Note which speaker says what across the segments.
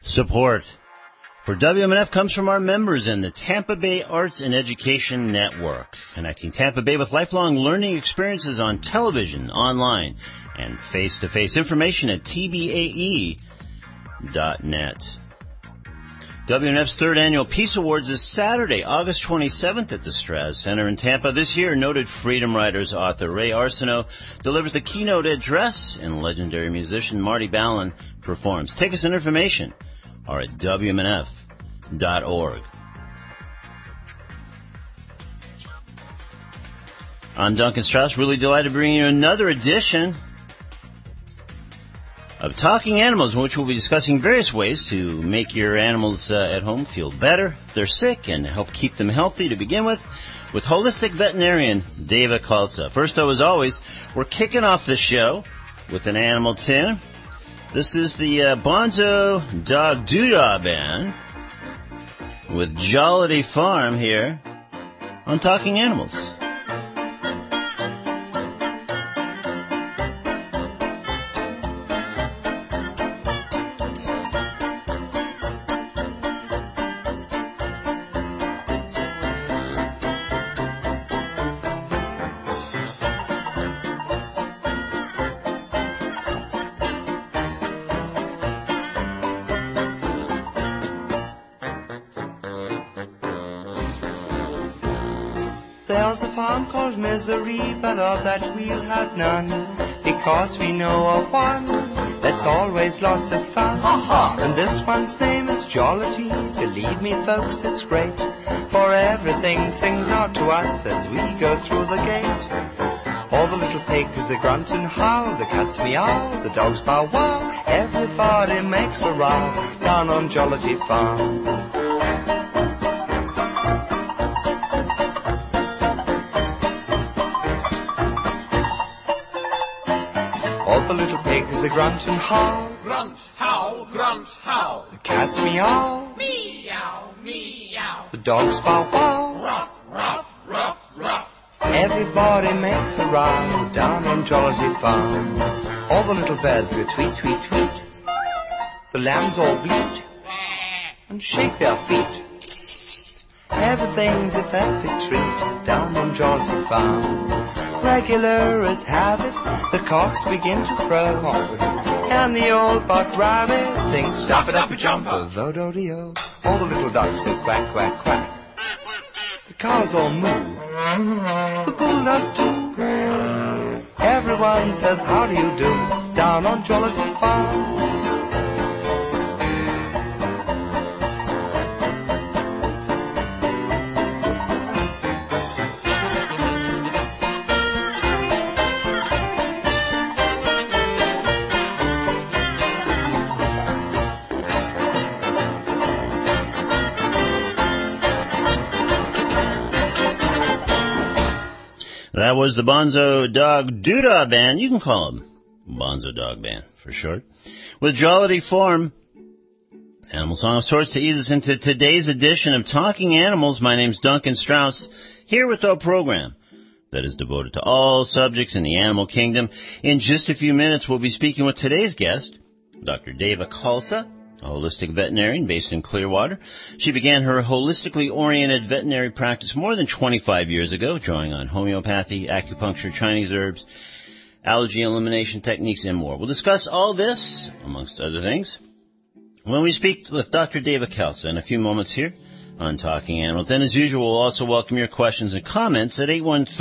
Speaker 1: Support for WMNF comes from our members in the Tampa Bay Arts and Education Network, connecting Tampa Bay with lifelong learning experiences on television, online, and face-to-face. Information at tbae.net. WMNF's third annual Peace Awards is Saturday, August 27th at the Straz Center in Tampa. This year, noted Freedom Riders author Ray Arsenault delivers the keynote address, and legendary musician Marty Ballin performs. Tickets and information are at WMNF.org. I'm Duncan Strauss, really delighted to bring you another edition of Talking Animals, in which we'll be discussing various ways to make your animals at home feel better if they're sick and help keep them healthy to begin with holistic veterinarian Dava Khalsa. First, though, as always, we're kicking off the show with an animal tune. This is the Bonzo Dog Doodah Band with Jollity Farm here on Talking Animals.
Speaker 2: There's a farm called Misery, but of that we'll have none, because we know of one that's always lots of fun. And this one's name is Jollity. Believe me, folks, it's great, for everything sings out to us as we go through the gate. All the little pigs, they grunt and howl, the cats meow, the dogs bow wow, everybody makes a row down on Jollity Farm. All the little pigs, they grunt and howl.
Speaker 3: Grunt, howl, grunt, howl.
Speaker 2: The cats meow.
Speaker 3: Meow, meow.
Speaker 2: The dogs bow wow.
Speaker 3: Ruff, ruff, ruff, ruff.
Speaker 2: Everybody makes a row down on Jollity Farm. All the little birds go tweet, tweet, tweet. The lambs all bleat and shake their feet. Everything's a perfect treat down on Jollity Farm. Regular as habit, the cocks begin to crow, and the old buck rabbit sings stop it up a jumper, vo-do-de-o. All the little ducks go quack, quack, quack. The cows all moo, the bull does too. Everyone says how do you do down on Jollity Farm.
Speaker 1: That was the Bonzo Dog Doodah Band. You can call them Bonzo Dog Band for short. With Jollity Farm, animal song of sorts to ease us into today's edition of Talking Animals. My name's Duncan Strauss, here with our program that is devoted to all subjects in the animal kingdom. In just a few minutes, we'll be speaking with today's guest, Dr. Dava Khalsa, a holistic veterinarian based in Clearwater. She began her holistically oriented veterinary practice more than 25 years ago, drawing on homeopathy, acupuncture, Chinese herbs, allergy elimination techniques, and more. We'll discuss all this, amongst other things, when we speak with Dr. Dava Khalsa in a few moments here on Talking Animals. And as usual, we'll also welcome your questions and comments at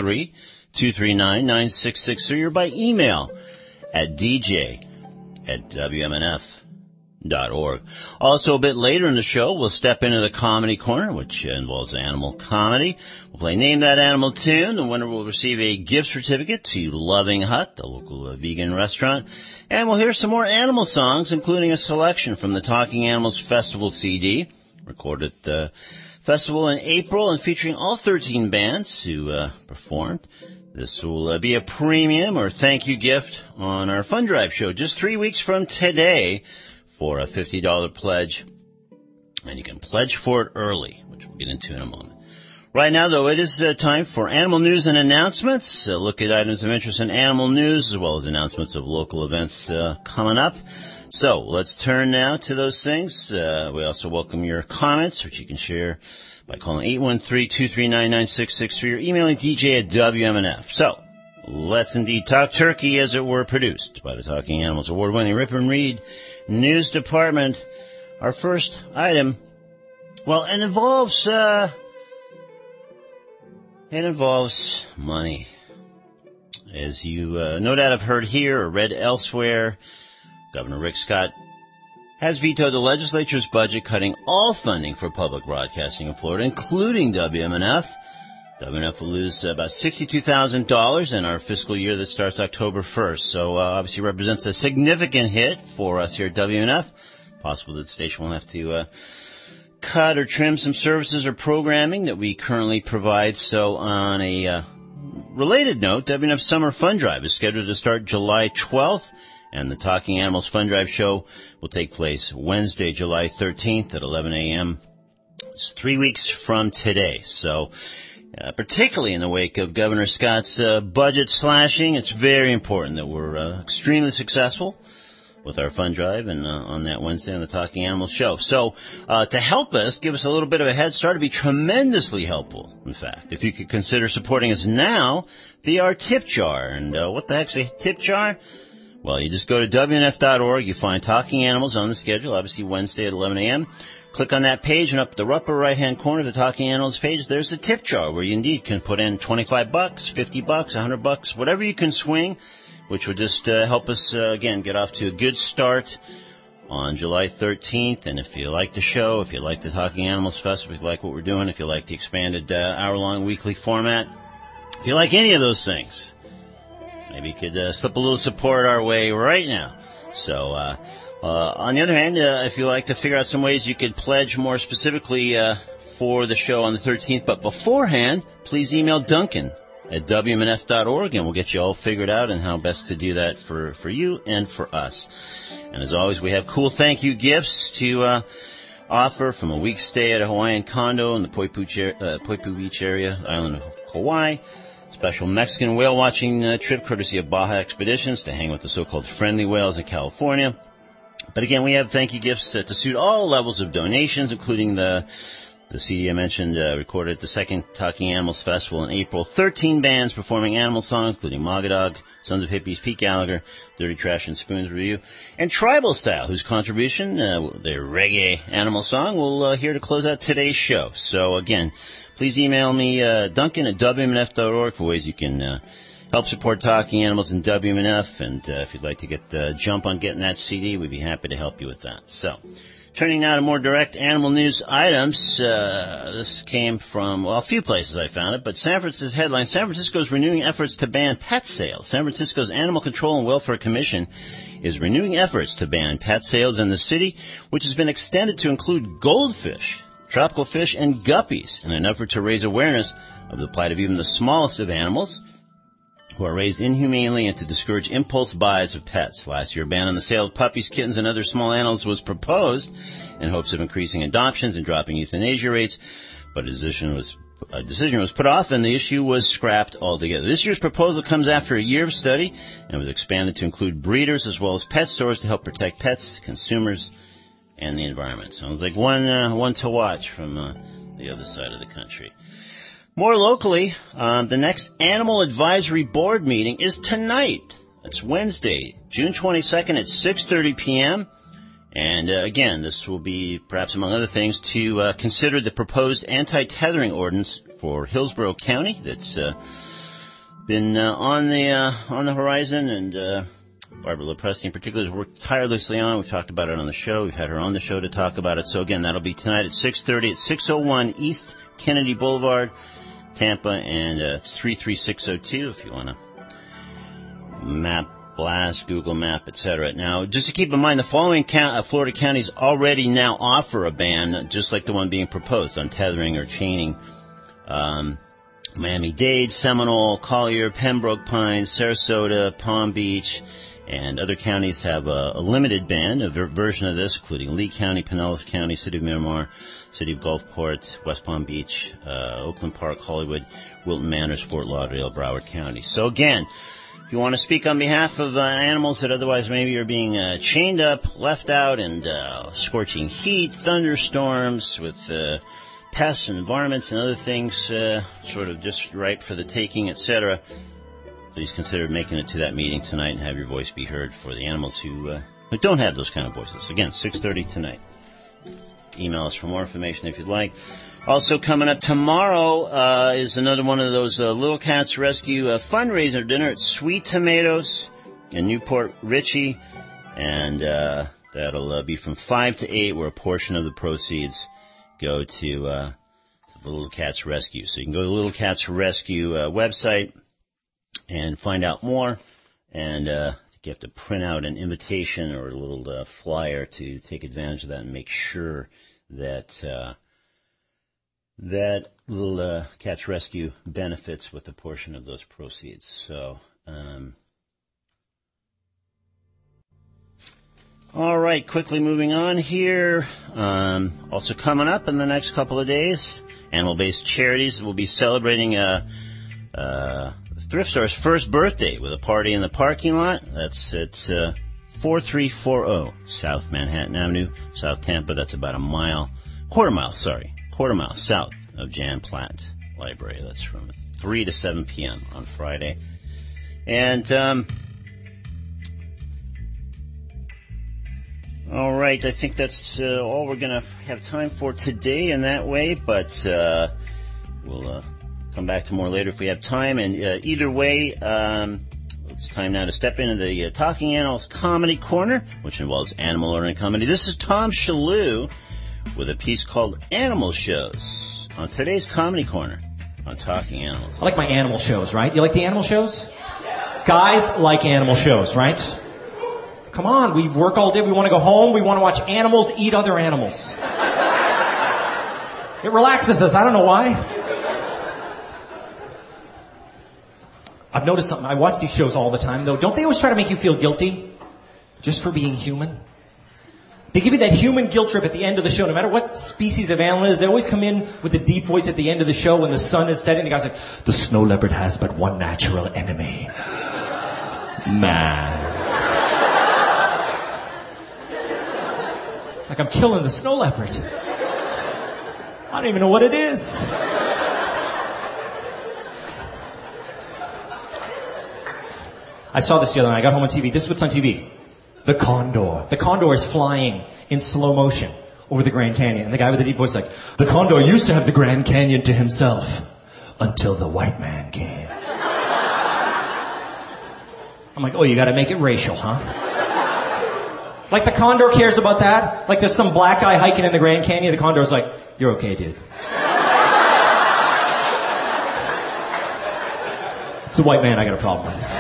Speaker 1: 813-239-9663 or by email at dj@wmnf.org. Also, a bit later in the show, we'll step into the comedy corner, which involves animal comedy. We'll play Name That Animal Tune. The winner will receive a gift certificate to Loving Hut, the local vegan restaurant. And we'll hear some more animal songs, including a selection from the Talking Animals Festival CD, recorded at the festival in April and featuring all 13 bands who performed. This will be a premium or thank you gift on our Fund Drive show just 3 weeks from today, for a $50 pledge, and you can pledge for it early, which we'll get into in a moment. Right now, though, it is time for animal news and announcements. Look at items of interest in animal news, as well as announcements of local events coming up. So let's turn now to those things. We also welcome your comments, which you can share by calling 813-239-9663 or emailing DJ at WMNF. So let's indeed talk turkey, as it were, produced by the Talking Animals award-winning Rip and Read News Department. Our first item, well, it involves money. As you no doubt have heard here or read elsewhere, Governor Rick Scott has vetoed the legislature's budget, cutting all funding for public broadcasting in Florida, including WMNF. WMNF will lose about $62,000 in our fiscal year that starts October 1st. So obviously represents a significant hit for us here at WMNF. Possible that the station will have to cut or trim some services or programming that we currently provide. So on a related note, WMNF Summer Fun Drive is scheduled to start July 12th, and the Talking Animals Fun Drive show will take place Wednesday, July 13th at 11 a.m. It's 3 weeks from today. So particularly in the wake of Governor Scott's budget slashing, it's very important that we're extremely successful with our fun drive and on that Wednesday on the Talking Animals show. So to help us, give us a little bit of a head start, it'd be tremendously helpful, in fact, if you could consider supporting us now via our tip jar. And what the heck's a tip jar? Well, you just go to WNF.org, you find Talking Animals on the schedule, obviously Wednesday at 11 a.m. Click on that page, and up the upper right-hand corner of the Talking Animals page, there's a tip jar where you indeed can put in $25, $50, $100, whatever you can swing, which would just help us, again, get off to a good start on July 13th. And if you like the show, if you like the Talking Animals Festival, if you like what we're doing, if you like the expanded hour-long weekly format, if you like any of those things, maybe you could slip a little support our way right now. So on the other hand, if you like to figure out some ways you could pledge more specifically for the show on the 13th, but beforehand, please email Duncan at WMNF.org, and we'll get you all figured out and how best to do that for you and for us. And as always, we have cool thank you gifts to offer, from a week's stay at a Hawaiian condo in the Poipu Beach area, island of Kauai, special Mexican whale watching trip courtesy of Baja Expeditions to hang with the so-called friendly whales in California. But again, we have thank you gifts to suit all levels of donations, including the CD I mentioned, recorded at the second Talking Animals Festival in April. 13 bands performing animal songs, including Mogadog, Sons of Hippies, Pete Gallagher, Dirty Trash and Spoons Review, and Tribal Style, whose contribution, their reggae animal song, we'll hear to close out today's show. So again, please email me, Duncan at WMNF.org, for ways you can help support Talking Animals and WMNF. And if you'd like to get the jump on getting that CD, we'd be happy to help you with that. So, turning now to more direct animal news items. This came from, well, a few places I found it, but San Francisco's headline, San Francisco's renewing efforts to ban pet sales. San Francisco's Animal Control and Welfare Commission is renewing efforts to ban pet sales in the city, which has been extended to include goldfish, tropical fish, and guppies in an effort to raise awareness of the plight of even the smallest of animals who are raised inhumanely and to discourage impulse buys of pets. Last year, a ban on the sale of puppies, kittens, and other small animals was proposed in hopes of increasing adoptions and dropping euthanasia rates, but a decision was put off and the issue was scrapped altogether. This year's proposal comes after a year of study and was expanded to include breeders as well as pet stores to help protect pets, consumers, and the environment. Sounds like one to watch from the other side of the country. More locally, the next Animal Advisory Board meeting is tonight. It's Wednesday, June 22nd at 6:30 p.m. And again, this will be, perhaps among other things, to consider the proposed anti-tethering ordinance for Hillsborough County that's been on the horizon, and Barbara Lepresti in particular has worked tirelessly on. We've talked about it on the show. We've had her on the show to talk about it. So again, that'll be tonight at 6:30 at 601 East Kennedy Boulevard, Tampa, and it's 33602 if you want to map, blast, Google Map, etc. Now, just to keep in mind, the following Florida counties already now offer a ban, just like the one being proposed, on tethering or chaining. Miami-Dade, Seminole, Collier, Pembroke Pines, Sarasota, Palm Beach, And other counties have a limited ban, a version of this, including Lee County, Pinellas County, City of Miramar, City of Gulfport, West Palm Beach, Oakland Park, Hollywood, Wilton Manors, Fort Lauderdale, Broward County. So again, if you want to speak on behalf of animals that otherwise maybe are being chained up, left out in scorching heat, thunderstorms with pests and varmints and other things sort of just ripe for the taking, etc., please consider making it to that meeting tonight and have your voice be heard for the animals who don't have those kind of voices. Again, 6:30 tonight. Email us for more information if you'd like. Also coming up tomorrow is another one of those Little Cats Rescue fundraiser dinner at Sweet Tomatoes in Newport Richey. And that'll be from 5 to 8, where a portion of the proceeds go to the Little Cats Rescue. So you can go to the Little Cats Rescue website and find out more, and you have to print out an invitation or a little flyer to take advantage of that and make sure that that Little Cats Rescue benefits with a portion of those proceeds. So, all right, quickly moving on here. Also coming up in the next couple of days, animal-based charities will be celebrating Thrift Store's first birthday with a party in the parking lot. That's at 4340 South Manhattan Avenue, South Tampa. That's about quarter mile south of Jan Platt Library. That's from 3 to 7 p.m. on Friday. And, all right, I think that's all we're going to have time for today in that way, but we'll come back to more later if we have time. And either way, it's time now to step into the Talking Animals Comedy Corner, which involves animal-oriented comedy. This is Tom Shalhoub with a piece called Animal Shows on today's Comedy Corner on Talking Animals.
Speaker 4: I like my animal shows, right? You like the animal shows? Guys like animal shows, right? Come on, we work all day, we want to go home, we want to watch animals eat other animals. It relaxes us, I don't know why. I've noticed something. I watch these shows all the time, though. Don't they always try to make you feel guilty just for being human? They give you that human guilt trip at the end of the show. No matter what species of animal it is, they always come in with a deep voice at the end of the show when the sun is setting. The guy's like, the snow leopard has but one natural enemy. Man. Like I'm killing the snow leopard. I don't even know what it is. I saw this the other night. I got home on TV. This is what's on TV. The condor. The condor is flying in slow motion over the Grand Canyon. And the guy with the deep voice is like, the condor used to have the Grand Canyon to himself until the white man came. I'm like, oh, you gotta make it racial, huh? Like the condor cares about that? Like there's some black guy hiking in the Grand Canyon. The condor's like, you're okay, dude. It's the white man I got a problem with.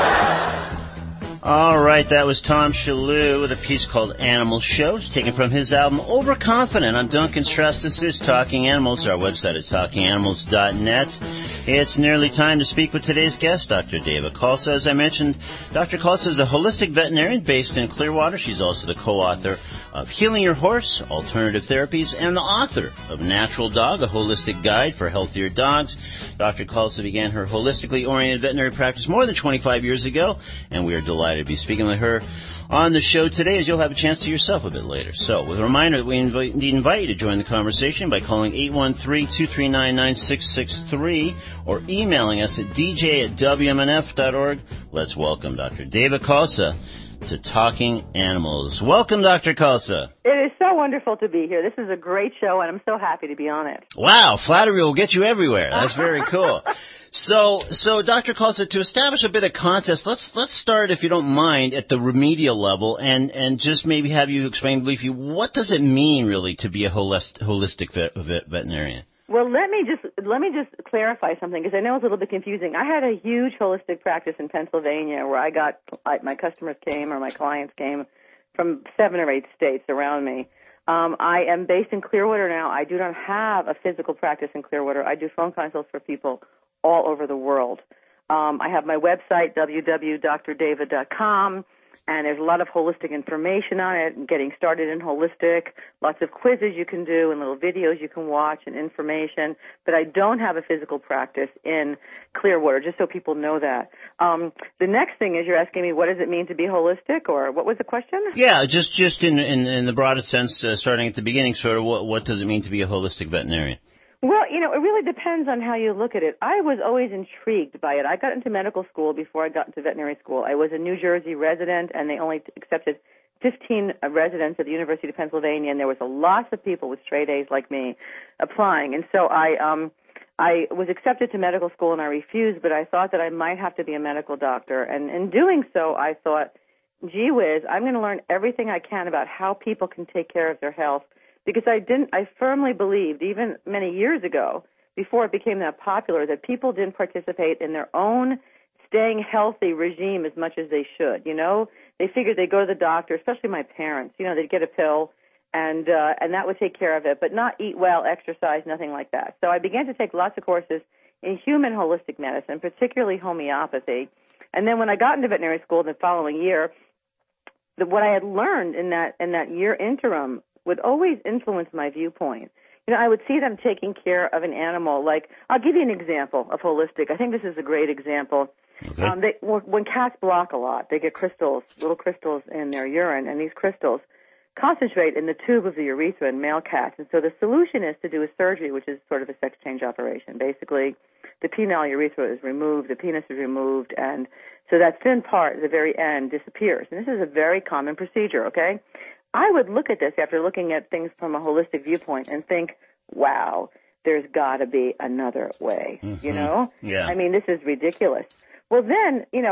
Speaker 1: All right, that was Tom Shalhoub with a piece called Animal Shows, taken from his album Overconfident. I'm Duncan Strauss. This is Talking Animals. Our website is talkinganimals.net. It's nearly time to speak with today's guest, Dr. Deva Khalsa. As I mentioned, Dr. Khalsa is a holistic veterinarian based in Clearwater. She's also the co-author of Healing Your Horse, Alternative Therapies, and the author of Natural Dog, a holistic guide for healthier dogs. Dr. Khalsa began her holistically oriented veterinary practice more than 25 years ago, and we are delighted to be speaking with her on the show today, as you'll have a chance to yourself a bit later. So, with a reminder that we invite you to join the conversation by calling 813-239-9663 or emailing us at dj@wmnf.org. Let's welcome Dr. Deva Khalsa to Talking Animals. Welcome, Dr. Khalsa.
Speaker 5: It is so wonderful to be here. This is a great show, and I'm so happy to be on it.
Speaker 1: Wow, flattery will get you everywhere. That's very cool. So, Dr. Khalsa, to establish a bit of context, let's start, if you don't mind, at the remedial level, and just maybe have you explain briefly what does it mean really to be a holistic veterinarian?
Speaker 5: Well, let me just clarify something, because I know it's a little bit confusing. I had a huge holistic practice in Pennsylvania where my customers came, or my clients came from 7 or 8 states around me. I am based in Clearwater now. I do not have a physical practice in Clearwater. I do phone consults for people all over the world. I have my website, www.drdeva.com. And there's a lot of holistic information on it, and getting started in holistic, lots of quizzes you can do and little videos you can watch and information. But I don't have a physical practice in Clearwater, just so people know that. The next thing is you're asking me, what does it mean to be holistic, or what was the question?
Speaker 1: Yeah, just in the broadest sense, starting at the beginning, sort of what does it mean to be a holistic veterinarian?
Speaker 5: Well, it really depends on how you look at it. I was always intrigued by it. I got into medical school before I got into veterinary school. I was a New Jersey resident, and they only accepted 15 residents at the University of Pennsylvania, and there was a lot of people with straight A's like me applying. And so I was accepted to medical school, and I refused, but I thought that I might have to be a medical doctor. And in doing so, I thought, gee whiz, I'm going to learn everything I can about how people can take care of their health. Because I firmly believed, even many years ago, before it became that popular, that people didn't participate in their own staying healthy regime as much as they should. They figured they'd go to the doctor, especially my parents. They'd get a pill, and that would take care of it, but not eat well, exercise, nothing like that. So I began to take lots of courses in human holistic medicine, particularly homeopathy. And then when I got into veterinary school the following year, what I had learned in that year interim would always influence my viewpoint. I would see them taking care of an animal. Like, I'll give you an example of holistic. I think this is a great example.
Speaker 1: Okay.
Speaker 5: When cats block a lot, they get crystals, little crystals in their urine, and these crystals concentrate in the tube of the urethra in male cats. And so the solution is to do a surgery, which is sort of a sex change operation. Basically, the penile urethra is removed, the penis is removed, and so that thin part at the very end disappears. And this is a very common procedure, okay? I would look at this after looking at things from a holistic viewpoint and think, wow, there's got to be another way,
Speaker 1: Yeah.
Speaker 5: I mean, this is ridiculous. Well, then, then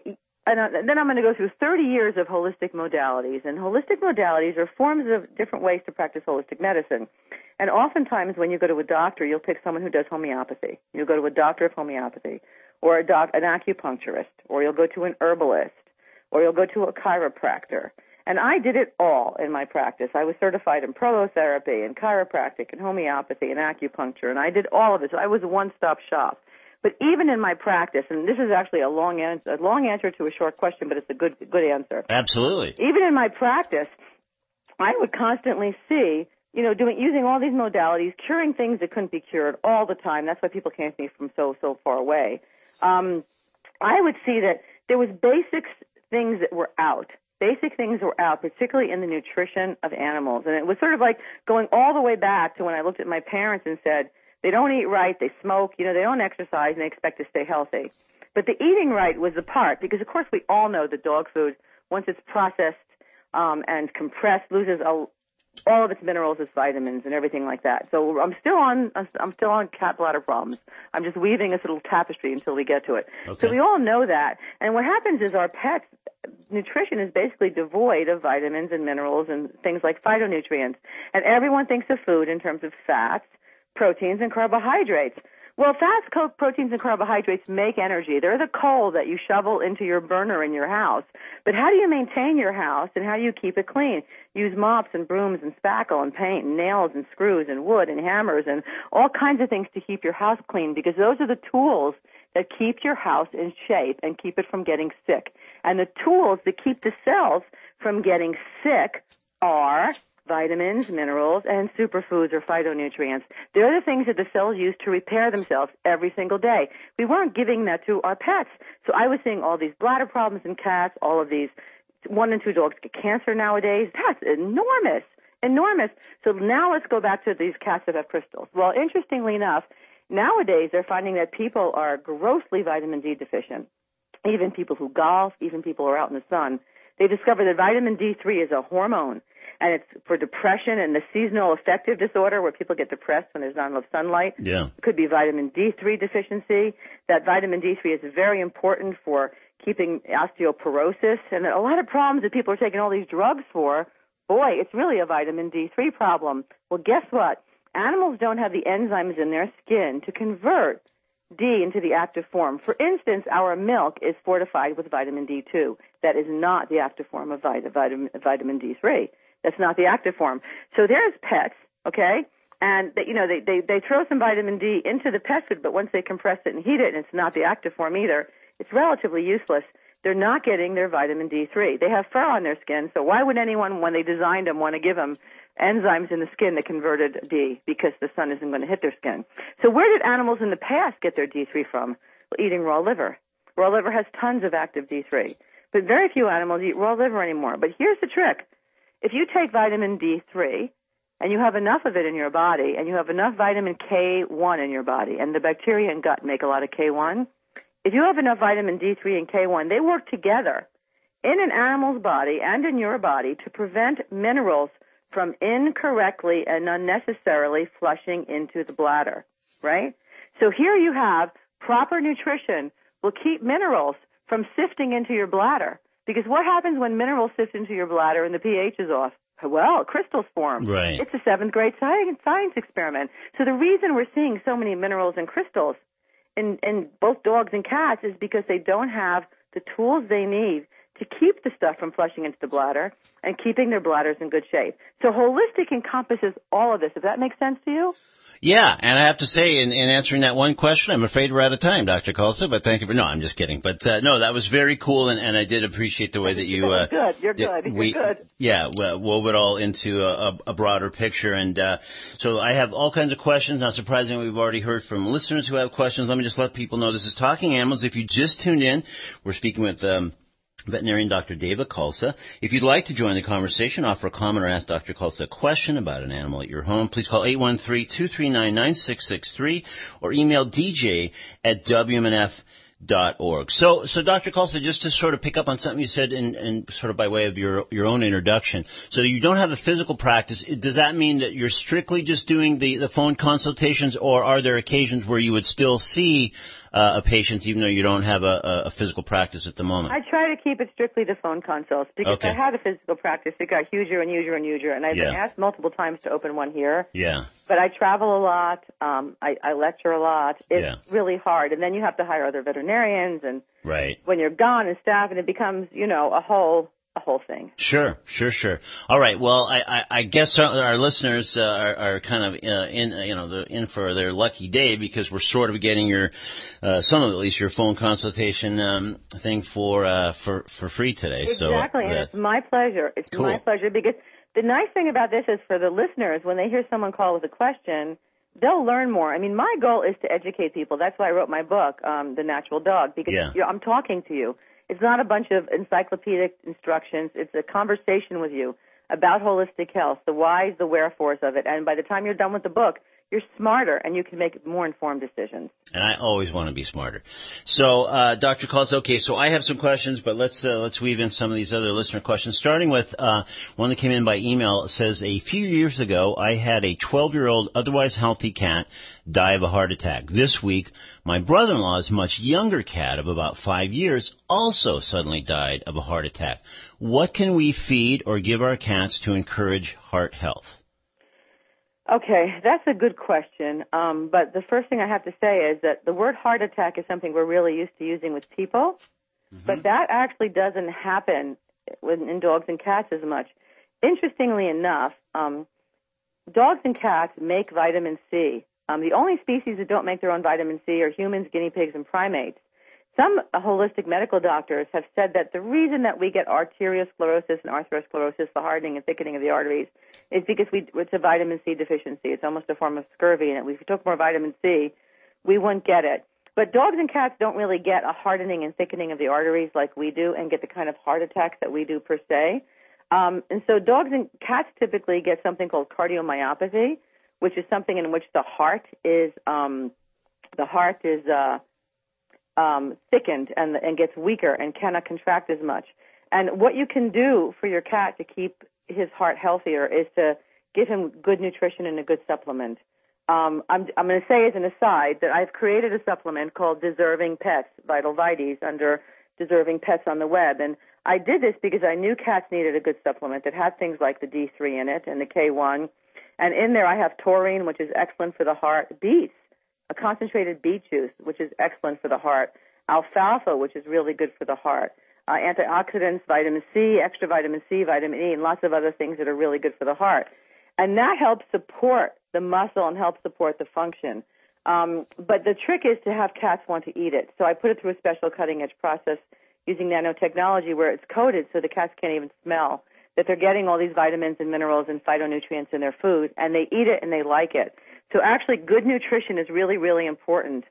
Speaker 5: I'm going to go through 30 years of holistic modalities, and holistic modalities are forms of different ways to practice holistic medicine. And oftentimes when you go to a doctor, you'll pick someone who does homeopathy. You'll go to a doctor of homeopathy, or an acupuncturist, or you'll go to an herbalist, or you'll go to a chiropractor. And I did it all in my practice. I was certified in prolotherapy and chiropractic and homeopathy and acupuncture, and I did all of it. So I was a one-stop shop. But even in my practice, and this is actually a long answer to a short question, but it's a good answer.
Speaker 1: Absolutely.
Speaker 5: Even in my practice, I would constantly see, using all these modalities, curing things that couldn't be cured all the time. That's why people came to me from so far away. I would see that there was basic things that were out. Basic things were out, particularly in the nutrition of animals. And it was sort of like going all the way back to when I looked at my parents and said, they don't eat right, they smoke, they don't exercise, and they expect to stay healthy. But the eating right was the part, because, of course, we all know that dog food, once it's processed and compressed, loses all of its minerals, its vitamins, and everything like that. So I'm still on cat bladder problems. I'm just weaving this little tapestry until we get to it.
Speaker 1: Okay.
Speaker 5: So we all know that. And what happens is our pets' nutrition is basically devoid of vitamins and minerals and things like phytonutrients. And everyone thinks of food in terms of fats, proteins, and carbohydrates. Well, fats, proteins, and carbohydrates make energy. They're the coal that you shovel into your burner in your house. But how do you maintain your house, and how do you keep it clean? Use mops and brooms and spackle and paint and nails and screws and wood and hammers and all kinds of things to keep your house clean, because those are the tools that keep your house in shape and keep it from getting sick. And the tools that keep the cells from getting sick are vitamins, minerals, and superfoods or phytonutrients. They're the things that the cells use to repair themselves every single day. We weren't giving that to our pets. So I was seeing all these bladder problems in cats, all of these 1 in 2 dogs get cancer nowadays. That's enormous. So now let's go back to these cats that have crystals. Well, interestingly enough, nowadays they're finding that people are grossly vitamin D deficient. Even people who golf, even people who are out in the sun. They discovered that vitamin D3 is a hormone, and it's for depression and the seasonal affective disorder where people get depressed when there's not enough sunlight.
Speaker 1: Yeah.
Speaker 5: It could be vitamin D3 deficiency. That vitamin D3 is very important for keeping osteoporosis, and a lot of problems that people are taking all these drugs for, boy, it's really a vitamin D3 problem. Well, guess what? Animals don't have the enzymes in their skin to convert D into the active form. For instance, our milk is fortified with vitamin D2. That is not the active form of vitamin D3. That's not the active form. So there's pets, okay? And they throw some vitamin D into the pet food, but once they compress it and heat it, and it's not the active form either, it's relatively useless. they're not getting their vitamin D3. They have fur on their skin, so why would anyone, when they designed them, want to give them enzymes in the skin that converted D? Because the sun isn't going to hit their skin. So where did animals in the past get their D3 from? Well, eating raw liver. Raw liver has tons of active D3. But very few animals eat raw liver anymore. But here's the trick. If you take vitamin D3 and you have enough of it in your body and you have enough vitamin K1 in your body, and the bacteria and gut make a lot of K1, if you have enough vitamin D3 and K1, they work together in an animal's body and in your body to prevent minerals from incorrectly and unnecessarily flushing into the bladder, right? So here you have proper nutrition will keep minerals from sifting into your bladder. Because what happens when minerals sift into your bladder and the pH is off? Well, crystals form.
Speaker 1: Right.
Speaker 5: It's a seventh grade science experiment. So the reason we're seeing so many minerals and crystals in both dogs and cats is because they don't have the tools they need to keep the stuff from flushing into the bladder and keeping their bladders in good shape. So holistic encompasses all of this. Does that make sense to you?
Speaker 1: Yeah, and I have to say, in answering that one question, I'm afraid we're out of time, Dr. Kulsa, but thank you for, no, I'm just kidding. But, no, that was very cool, and I did appreciate the way that you,
Speaker 5: good. You're good. You're good.
Speaker 1: Yeah, wove it all into a broader picture. And, so I have all kinds of questions. Not surprisingly, we've already heard from listeners who have questions. Let me just let people know this is Talking Animals. If you just tuned in, we're speaking with, veterinarian Dr. David Kulsa. If you'd like to join the conversation, offer a comment or ask Dr. Kulsa a question about an animal at your home, please call 813-239-9663 or email dj@wmnf.org. So Dr. Kulsa, just to sort of pick up on something you said in sort of by way of your own introduction. So you don't have a physical practice. Does that mean that you're strictly just doing the phone consultations, or are there occasions where you would still see a patient even though you don't have a physical practice at the moment?
Speaker 5: I try to keep it strictly to phone consults because
Speaker 1: Okay.
Speaker 5: I had a physical practice. It got huger and huger and huger, and I've been asked multiple times to open one here.
Speaker 1: Yeah.
Speaker 5: But I travel a lot. I lecture a lot. It's really hard. And then you have to hire other veterinarians, and
Speaker 1: Right.
Speaker 5: when you're gone and staff, and it becomes, a whole thing.
Speaker 1: Sure. All right. Well, I guess our listeners are kind of in for their lucky day, because we're sort of getting your some of at least your phone consultation thing for free today.
Speaker 5: Exactly, and it's my pleasure. It's
Speaker 1: cool.
Speaker 5: my pleasure, because the nice thing about this is for the listeners, when they hear someone call with a question, they'll learn more. I mean, my goal is to educate people. That's why I wrote my book, The Natural Dog, because I'm talking to you. It's not a bunch of encyclopedic instructions. It's a conversation with you about holistic health, the whys, the wherefores of it. And by the time you're done with the book, you're smarter and you can make more informed decisions.
Speaker 1: And I always want to be smarter. So, Dr. Kulsa, okay, so I have some questions, but let's weave in some of these other listener questions. Starting with, one that came in by email. It says, a few years ago, I had a 12-year-old, otherwise healthy cat die of a heart attack. This week, my brother-in-law's much younger cat of about 5 years also suddenly died of a heart attack. What can we feed or give our cats to encourage heart health?
Speaker 5: Okay, that's a good question. But the first thing I have to say is that the word heart attack is something we're really used to using with people, but that actually doesn't happen in dogs and cats as much. Interestingly enough, dogs and cats make vitamin C. The only species that don't make their own vitamin C are humans, guinea pigs, and primates. Some holistic medical doctors have said that the reason that we get arteriosclerosis and atherosclerosis, the hardening and thickening of the arteries, is because it's a vitamin C deficiency. It's almost a form of scurvy, and if we took more vitamin C, we wouldn't get it. But dogs and cats don't really get a hardening and thickening of the arteries like we do, and get the kind of heart attacks that we do per se. And so dogs and cats typically get something called cardiomyopathy, which is something in which the heart is thickened and gets weaker and cannot contract as much. And what you can do for your cat to keep his heart healthier is to give him good nutrition and a good supplement. I'm going to say as an aside that I've created a supplement called Deserving Pets, Vital Vites, under Deserving Pets on the web. And I did this because I knew cats needed a good supplement that had things like the D3 in it and the K1. And in there I have taurine, which is excellent for the heart, beets, a concentrated beet juice, which is excellent for the heart, alfalfa, which is really good for the heart, antioxidants, vitamin C, extra vitamin C, vitamin E, and lots of other things that are really good for the heart. And that helps support the muscle and helps support the function. But the trick is to have cats want to eat it. So I put it through a special cutting-edge process using nanotechnology where it's coated so the cats can't even smell that they're getting all these vitamins and minerals and phytonutrients in their food, and they eat it and they like it. So actually good nutrition is really, really important.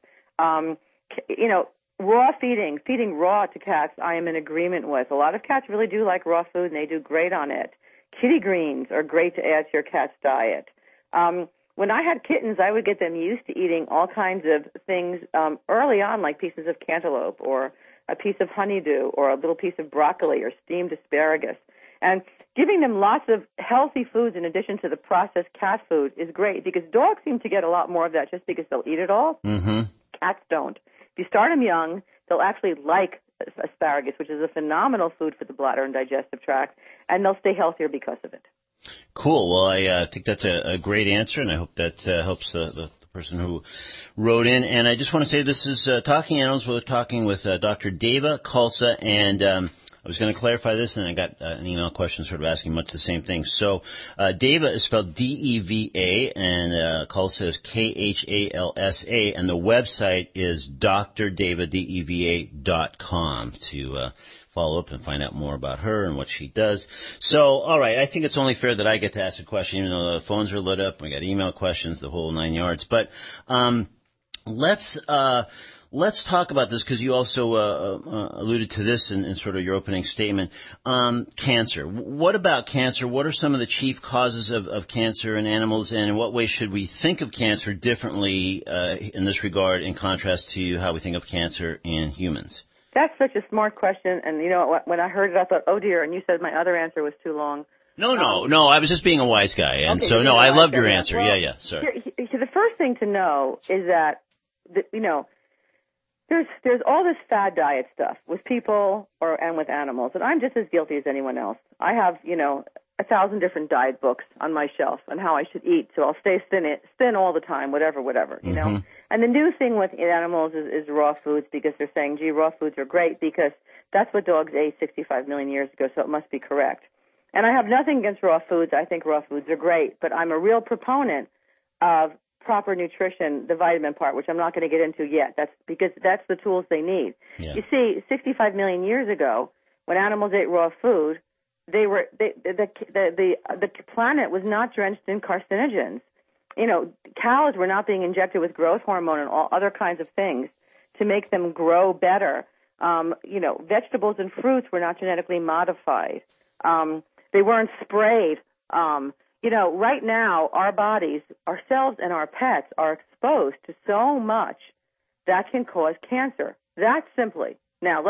Speaker 5: Raw feeding raw to cats, I am in agreement with. A lot of cats really do like raw food, and they do great on it. Kitty greens are great to add to your cat's diet. When I had kittens, I would get them used to eating all kinds of things early on, like pieces of cantaloupe or a piece of honeydew or a little piece of broccoli or steamed asparagus. And giving them lots of healthy foods in addition to the processed cat food is great because dogs seem to get a lot more of that just because they'll eat it all.
Speaker 1: Mm-hmm.
Speaker 5: Cats don't. If you start them young, they'll actually like asparagus, which is a phenomenal food for the bladder and digestive tract, and they'll stay healthier because of it.
Speaker 1: Cool. Well, I think that's a great answer, and I hope that helps the person who wrote in. And I just want to say this is Talking Animals. We're talking with Dr. Deva Khalsa, and I was going to clarify this, and I got an email question sort of asking much the same thing. So Deva is spelled D-E-V-A, and Khalsa is K-H-A-L-S-A, and the website is drdeva.com to follow up and find out more about her and what she does. So, all right, I think it's only fair that I get to ask a question, even though the phones are lit up. We got email questions, the whole 9 yards. But let's talk about this because you also alluded to this in sort of your opening statement. Cancer. What about cancer? What are some of the chief causes of cancer in animals, and in what way should we think of cancer differently in this regard in contrast to how we think of cancer in humans?
Speaker 5: That's such a smart question, and you know, when I heard it, I thought, oh dear, and you said my other answer was too long.
Speaker 1: No, I was just being a wise guy, and okay, so no, I loved your answer.
Speaker 5: Well,
Speaker 1: yeah, sorry.
Speaker 5: The first thing to know is that, there's all this fad diet stuff with people and with animals, and I'm just as guilty as anyone else. I have, 1,000 different diet books on my shelf on how I should eat, so I'll stay thin all the time, whatever, you know. And the new thing with animals is raw foods because they're saying, gee, raw foods are great because that's what dogs ate 65 million years ago, so it must be correct. And I have nothing against raw foods. I think raw foods are great, but I'm a real proponent of proper nutrition, the vitamin part, which I'm not going to get into yet. That's because that's the tools they need. Yeah. You see, 65 million years ago, when animals ate raw food, the planet was not drenched in carcinogens. Cows were not being injected with growth hormone and all other kinds of things to make them grow better. Vegetables and fruits were not genetically modified. They weren't sprayed. Right now, our bodies, ourselves and our pets are exposed to so much that can cause cancer. That simply. Now,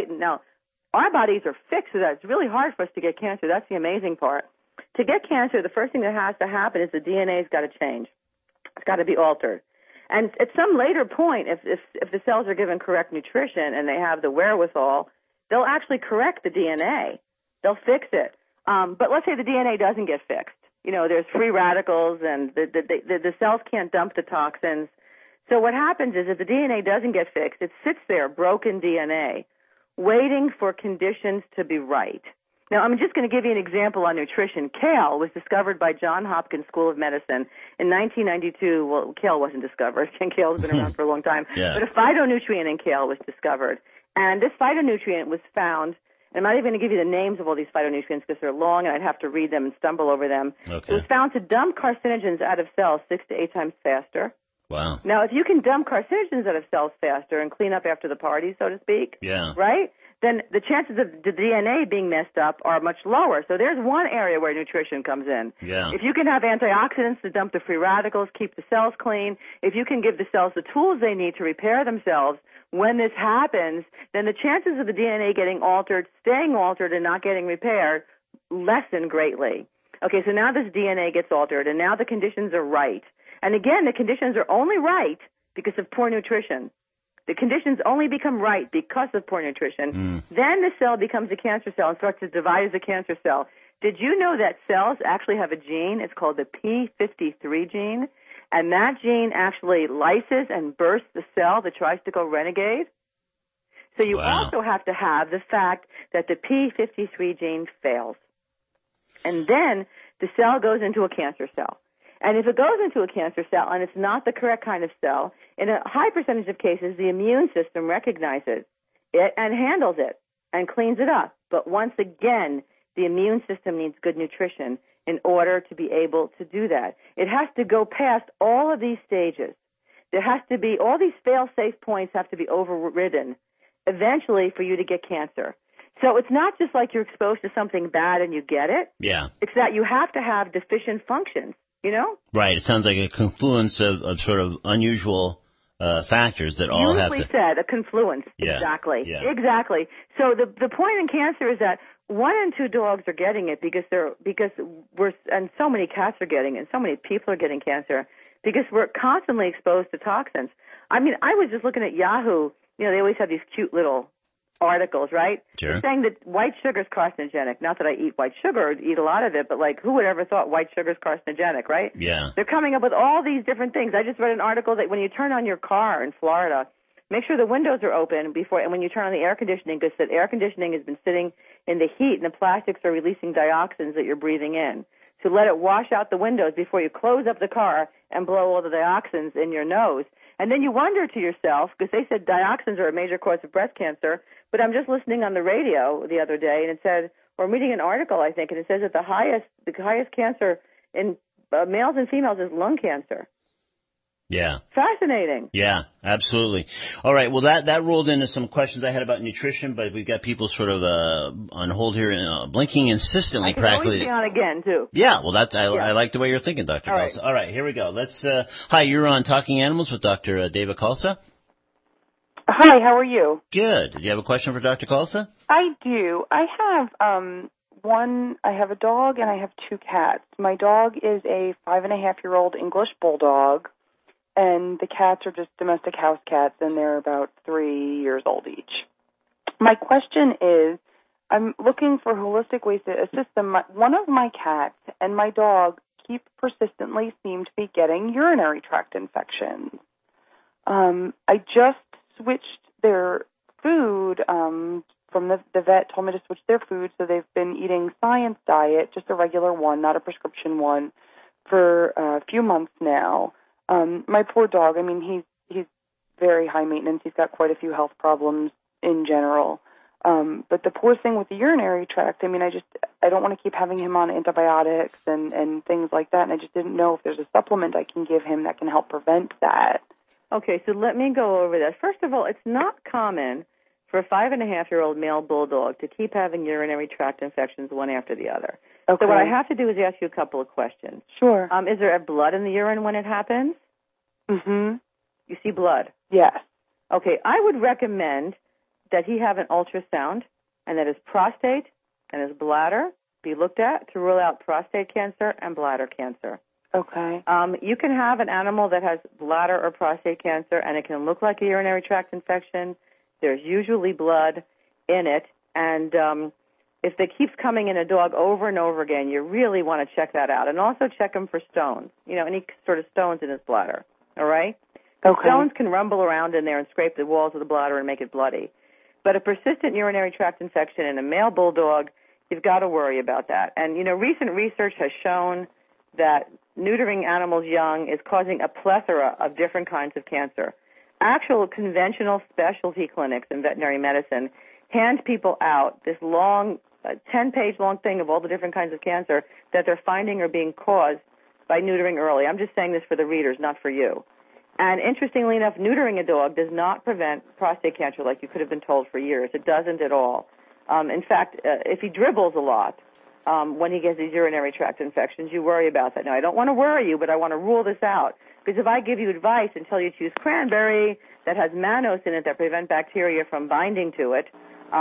Speaker 5: our bodies are fixed so that it's really hard for us to get cancer. That's the amazing part. To get cancer, the first thing that has to happen is the DNA's got to change. It's got to be altered. And at some later point, if the cells are given correct nutrition and they have the wherewithal, they'll actually correct the DNA. They'll fix it. But let's say the DNA doesn't get fixed. There's free radicals and the cells can't dump the toxins. So what happens is if the DNA doesn't get fixed, it sits there, broken DNA, waiting for conditions to be right. Now, I'm just going to give you an example on nutrition. Kale was discovered by Johns Hopkins School of Medicine in 1992. Well, kale wasn't discovered. Kale's been around for a long time.
Speaker 1: Yeah.
Speaker 5: But a phytonutrient in kale was discovered. And this phytonutrient was found, and I'm not even going to give you the names of all these phytonutrients because they're long and I'd have to read them and stumble over them.
Speaker 1: Okay.
Speaker 5: It was found to dump carcinogens out of cells 6 to 8 times faster.
Speaker 1: Wow.
Speaker 5: Now, if you can dump carcinogens out of cells faster and clean up after the party, so to speak,
Speaker 1: yeah,
Speaker 5: right, then the chances of the DNA being messed up are much lower. So there's one area where nutrition comes in.
Speaker 1: Yeah.
Speaker 5: If you can have antioxidants to dump the free radicals, keep the cells clean, if you can give the cells the tools they need to repair themselves, when this happens, then the chances of the DNA getting altered, staying altered, and not getting repaired lessen greatly. Okay, so now this DNA gets altered, and now the conditions are right. And again, the conditions are only right because of poor nutrition. The conditions only become right because of poor nutrition. Then the cell becomes a cancer cell and starts to divide as a cancer cell. Did you know that cells actually have a gene? It's called the P53 gene. And that gene actually lyses and bursts the cell that tries to go renegade. So you also have to have the fact that the P53 gene fails. And then the cell goes into a cancer cell. And if it goes into a cancer cell and it's not the correct kind of cell, in a high percentage of cases, the immune system recognizes it and handles it. and cleans it up. But once again, the immune system needs good nutrition in order to be able to do that. It has to go past all of these stages. There has to be, all these fail-safe points have to be overridden eventually for you to get cancer. So it's not just like you're exposed to something bad and you get it.
Speaker 1: Yeah.
Speaker 5: It's that you have to have deficient functions, you know?
Speaker 1: Right. It sounds like a confluence of sort of unusual factors that all have to.
Speaker 5: Beautifully said, a confluence.
Speaker 1: Yeah.
Speaker 5: Exactly.
Speaker 1: Yeah.
Speaker 5: Exactly. So the point in cancer is that 1 in 2 dogs are getting it because and so many cats are getting it, and so many people are getting cancer because we're constantly exposed to toxins. I mean, I was just looking at Yahoo. You know, they always have these cute little articles, right?
Speaker 1: Sure.
Speaker 5: They're saying that white sugar is carcinogenic. Not that I eat white sugar or eat a lot of it, but like, who would ever thought white sugar is carcinogenic, right?
Speaker 1: Yeah.
Speaker 5: They're coming up with all these different things. I just read an article that when you turn on your car in Florida, make sure the windows are open before, and when you turn on the air conditioning, because the air conditioning has been sitting in the heat and the plastics are releasing dioxins that you're breathing in. So let it wash out the windows before you close up the car and blow all the dioxins in your nose. And then you wonder to yourself, because they said dioxins are a major cause of breast cancer, but I'm just listening on the radio the other day, and it said, or reading an article, I think, and it says that the highest cancer in males and females is lung cancer.
Speaker 1: Yeah.
Speaker 5: Fascinating.
Speaker 1: Yeah, absolutely. All right. Well, that rolled into some questions I had about nutrition, but we've got people sort of on hold here, blinking insistently,
Speaker 5: I can
Speaker 1: practically.
Speaker 5: always be on again too.
Speaker 1: Yeah. Well, I like the way you're thinking, Dr.
Speaker 5: All
Speaker 1: Kalsa.
Speaker 5: right.
Speaker 1: All right. Here we go. Let's. Hi, you're on Talking Animals with Dr. David Kalsa.
Speaker 6: Hi, how are you?
Speaker 1: Good. Did you have a question for Dr. Kalsa?
Speaker 6: I do. I have I have a dog and I have 2 cats. My dog is a 5.5-year-old English bulldog, and the cats are just domestic house cats, and they're about 3 years old each. My question is, I'm looking for holistic ways to assist them. One of my cats and my dog persistently seem to be getting urinary tract infections. I just switched their food from the vet told me to switch their food, so they've been eating Science Diet, just a regular one, not a prescription one, for a few months now. My poor dog, I mean, he's very high maintenance. He's got quite a few health problems in general. But the poor thing with the urinary tract, I mean, I don't want to keep having him on antibiotics and things like that, and I just didn't know if there's a supplement I can give him that can help prevent that.
Speaker 5: Okay, so let me go over that. First of all, it's not common for a 5.5-year-old male bulldog to keep having urinary tract infections one after the other.
Speaker 6: Okay.
Speaker 5: So what I have to do is ask you a couple of questions.
Speaker 6: Sure.
Speaker 5: Is there blood in the urine when it happens?
Speaker 6: Mm-hmm.
Speaker 5: You see blood?
Speaker 6: Yes.
Speaker 5: Okay, I would recommend that he have an ultrasound and that his prostate and his bladder be looked at to rule out prostate cancer and bladder cancer.
Speaker 6: Okay.
Speaker 5: You can have an animal that has bladder or prostate cancer, and it can look like a urinary tract infection. There's usually blood in it, and if it keeps coming in a dog over and over again, you really want to check that out. And also check him for stones, any sort of stones in his bladder, all right?
Speaker 6: Okay.
Speaker 5: Stones can rumble around in there and scrape the walls of the bladder and make it bloody. But a persistent urinary tract infection in a male bulldog, you've got to worry about that. And, recent research has shown that neutering animals young is causing a plethora of different kinds of cancer. Actual conventional specialty clinics in veterinary medicine hand people out this long, 10-page long thing of all the different kinds of cancer that they're finding are being caused by neutering early. I'm just saying this for the readers, not for you. And interestingly enough, neutering a dog does not prevent prostate cancer like you could have been told for years. It doesn't at all. In fact, if he dribbles a lot, when he gets these urinary tract infections, you worry about that. Now, I don't want to worry you, but I want to rule this out. Because if I give you advice and tell you to use cranberry that has mannose in it that prevent bacteria from binding to it,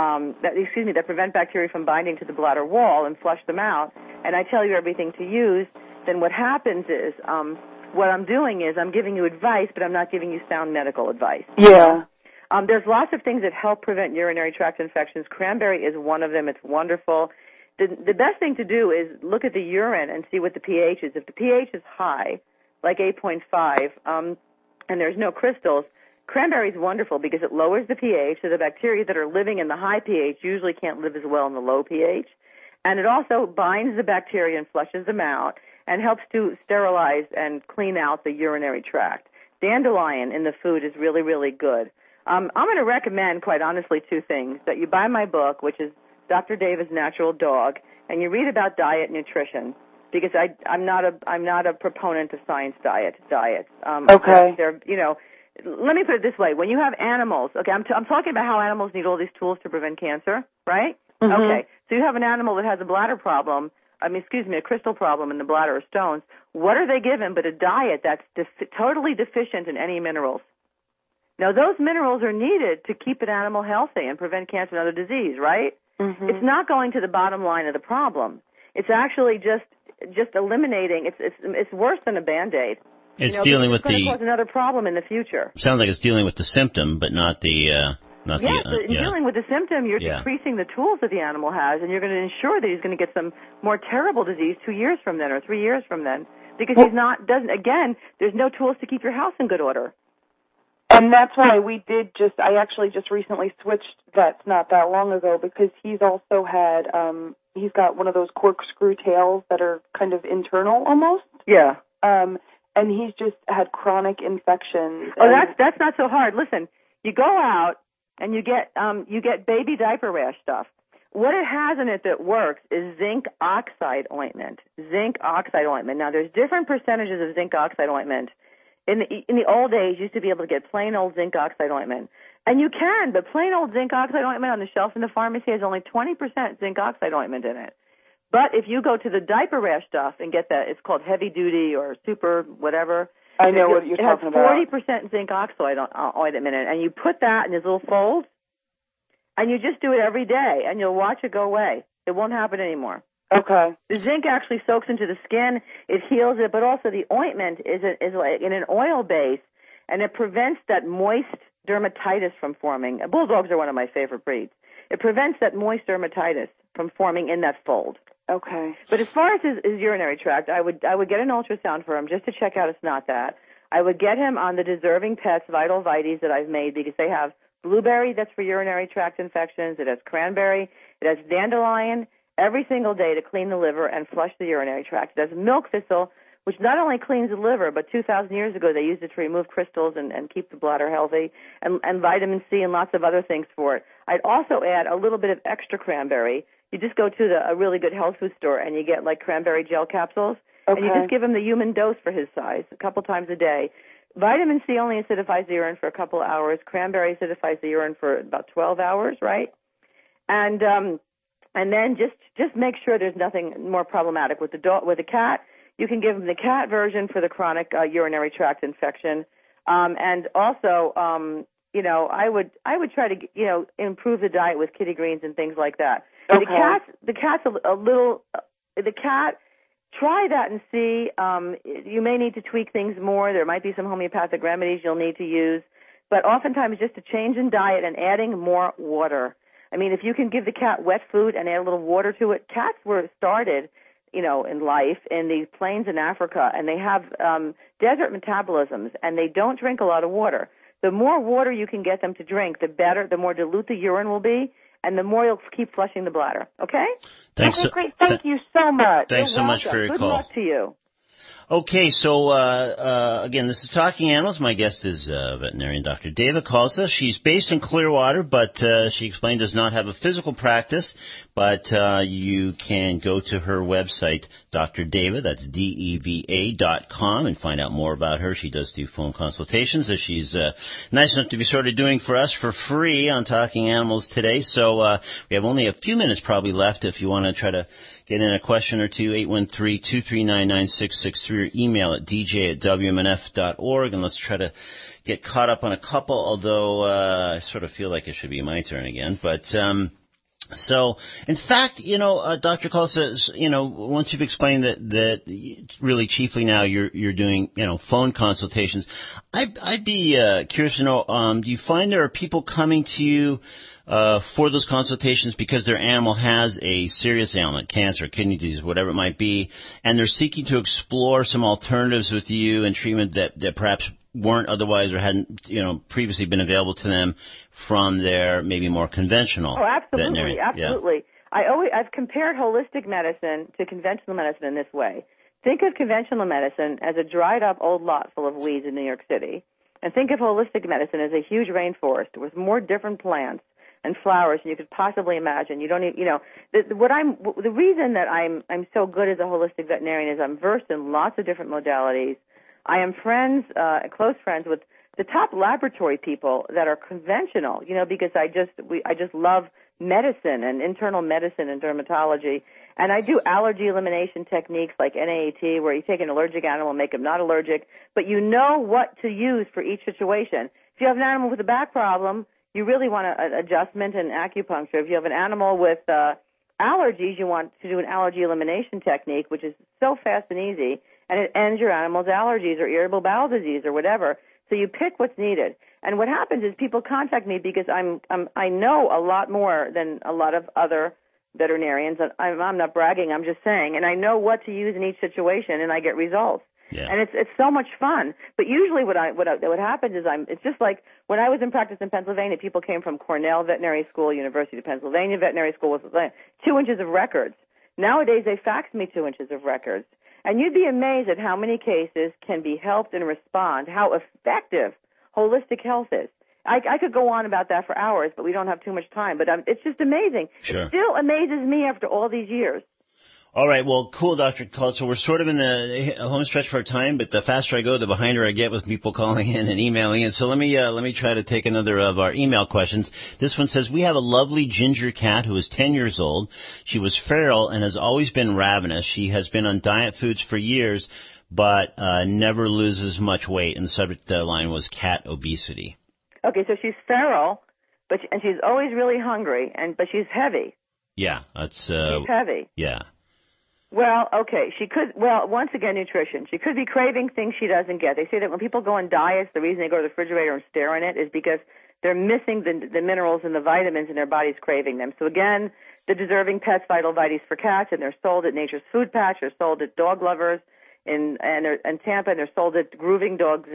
Speaker 5: that prevent bacteria from binding to the bladder wall and flush them out, and I tell you everything to use, then what happens is what I'm doing is I'm giving you advice, but I'm not giving you sound medical advice.
Speaker 6: Yeah.
Speaker 5: There's lots of things that help prevent urinary tract infections. Cranberry is one of them. It's wonderful. The best thing to do is look at the urine and see what the pH is. If the pH is high, like 8.5, and there's no crystals, cranberry is wonderful because it lowers the pH, so the bacteria that are living in the high pH usually can't live as well in the low pH. And it also binds the bacteria and flushes them out and helps to sterilize and clean out the urinary tract. Dandelion in the food is really, really good. I'm going to recommend, quite honestly, two things. That you buy my book, which is Dr. David's Natural Dog, and you read about diet and nutrition, because I'm not a proponent of science diets.
Speaker 6: Okay.
Speaker 5: They're, you know, let me put it this way. When you have animals, okay, I'm talking about how animals need all these tools to prevent cancer, right?
Speaker 6: Mm-hmm.
Speaker 5: Okay. So you have an animal that has a bladder problem, a crystal problem in the bladder or stones. What are they given but a diet that's totally deficient in any minerals? Now, those minerals are needed to keep an animal healthy and prevent cancer and other disease, right?
Speaker 6: Mm-hmm.
Speaker 5: It's not going to the bottom line of the problem. It's actually just eliminating. It's worse than a Band-Aid.
Speaker 1: It's dealing with
Speaker 5: it's cause another problem in the future.
Speaker 1: Sounds like it's dealing with the symptom, but not the.
Speaker 5: Dealing with the symptom, you're decreasing the tools that the animal has, and you're going to ensure that he's going to get some more terrible disease 2 years from then or 3 years from then, because there's no tools to keep your house in good order.
Speaker 6: And that's why I actually just recently switched vets not that long ago, because he's also had, he's got one of those corkscrew tails that are kind of internal almost.
Speaker 5: Yeah.
Speaker 6: And he's just had chronic infections.
Speaker 5: Oh, that's not so hard. Listen, you go out and you get baby diaper rash stuff. What it has in it that works is zinc oxide ointment. Zinc oxide ointment. Now, there's different percentages of zinc oxide ointment. In the old days, you used to be able to get plain old zinc oxide ointment. And you can, but plain old zinc oxide ointment on the shelf in the pharmacy has only 20% zinc oxide ointment in it. But if you go to the diaper rash stuff and get that, it's called heavy duty or super whatever.
Speaker 6: I know what you're talking about.
Speaker 5: It has 40% zinc oxide ointment in it. And you put that in these little folds, and you just do it every day, and you'll watch it go away. It won't happen anymore.
Speaker 6: Okay.
Speaker 5: The zinc actually soaks into the skin. It heals it, but also the ointment is like in an oil base, and it prevents that moist dermatitis from forming. Bulldogs are one of my favorite breeds. It prevents that moist dermatitis from forming in that fold.
Speaker 6: Okay.
Speaker 5: But as far as his urinary tract, I would get an ultrasound for him just to check out it's not that. I would get him on the Deserving Pets Vital Vites that I've made, because they have blueberry, that's for urinary tract infections. It has cranberry. It has dandelion every single day to clean the liver and flush the urinary tract. It has milk thistle, which not only cleans the liver, but 2,000 years ago they used it to remove crystals and keep the bladder healthy, and vitamin C and lots of other things for it. I'd also add a little bit of extra cranberry. You just go to a really good health food store and you get like cranberry gel capsules, and you just give him the human dose for his size a couple times a day. Vitamin C only acidifies the urine for a couple of hours. Cranberry acidifies the urine for about 12 hours, right? And then just make sure there's nothing more problematic with the dog. With the cat, you can give him the cat version for the chronic urinary tract infection, and also, I would try to improve the diet with kitty greens and things like that.
Speaker 6: Okay.
Speaker 5: The cat's a little. The cat. Try that and see. You may need to tweak things more. There might be some homeopathic remedies you'll need to use, but oftentimes just a change in diet and adding more water. I mean, if you can give the cat wet food and add a little water to it, cats were started, in life in the plains in Africa, and they have desert metabolisms, and they don't drink a lot of water. The more water you can get them to drink, the better, the more dilute the urine will be, and the more you'll keep flushing the bladder. Okay?
Speaker 1: Thanks.
Speaker 6: Okay, great. Thank you so much.
Speaker 1: Thanks so much for your call.
Speaker 5: Good luck to you.
Speaker 1: Okay, so again, this is Talking Animals. My guest is veterinarian Dr. Dava Khalsa. She's based in Clearwater, but she explained does not have a physical practice, but you can go to her website, Dr. Dava, that's DEVA.com, and find out more about her. She does do phone consultations, as she's nice enough to be sort of doing for us for free on Talking Animals today. So we have only a few minutes probably left if you want to try to get in a question or two, 813-239-9663, or email at dj@wmnf.org, and let's try to get caught up on a couple, although I sort of feel like it should be my turn again. But so, in fact, Dr. Khalsa, once you've explained that really chiefly now you're doing, phone consultations, I'd be curious to know, do you find there are people coming to you for those consultations because their animal has a serious ailment, cancer, kidney disease, whatever it might be, and they're seeking to explore some alternatives with you and treatment that perhaps weren't otherwise or hadn't, previously been available to them from their maybe more conventional veterinarian?
Speaker 5: Absolutely. Yeah. I've compared holistic medicine to conventional medicine in this way. Think of conventional medicine as a dried up old lot full of weeds in New York City. And think of holistic medicine as a huge rainforest with more different plants and flowers than you could possibly imagine. You don't even, the reason that I'm so good as a holistic veterinarian is I'm versed in lots of different modalities. I am close friends with the top laboratory people that are conventional, because I just love medicine and internal medicine and dermatology. And I do allergy elimination techniques like NAAT, where you take an allergic animal and make them not allergic, but you know what to use for each situation. If you have an animal with a back problem, you really want an adjustment and acupuncture. If you have an animal with allergies, you want to do an allergy elimination technique, which is so fast and easy, and it ends your animal's allergies or irritable bowel disease or whatever. So you pick what's needed. And what happens is people contact me because I know a lot more than a lot of other veterinarians. I'm not bragging, I'm just saying. And I know what to use in each situation, and I get results.
Speaker 1: Yeah.
Speaker 5: And it's so much fun. But usually what happens is it's just like when I was in practice in Pennsylvania, people came from Cornell Veterinary School, University of Pennsylvania Veterinary School with 2 inches of records. Nowadays they fax me 2 inches of records. And you'd be amazed at how many cases can be helped and respond, how effective holistic health is. I could go on about that for hours, but we don't have too much time. But it's just amazing.
Speaker 1: Sure.
Speaker 5: It still amazes me after all these years.
Speaker 1: All right, well, cool, Dr. Cole. So we're sort of in the home stretch for our time, but the faster I go, the behinder I get with people calling in and emailing in. So let me try to take another of our email questions. This one says, we have a lovely ginger cat who is 10 years old. She was feral and has always been ravenous. She has been on diet foods for years, but never loses much weight. And the subject line was cat obesity.
Speaker 5: Okay, so she's feral, and she's always really hungry, but she's heavy.
Speaker 1: Yeah, that's
Speaker 5: she's heavy.
Speaker 1: Yeah.
Speaker 5: Well, okay, once again, nutrition. She could be craving things she doesn't get. They say that when people go on diets, the reason they go to the refrigerator and stare in it is because they're missing the minerals and the vitamins and their body's craving them. So again, the Deserving Pets Vital Vites for cats, and they're sold at Nature's Food Patch. They're sold at Dog Lovers in Tampa, and they're sold at Groovy Dogs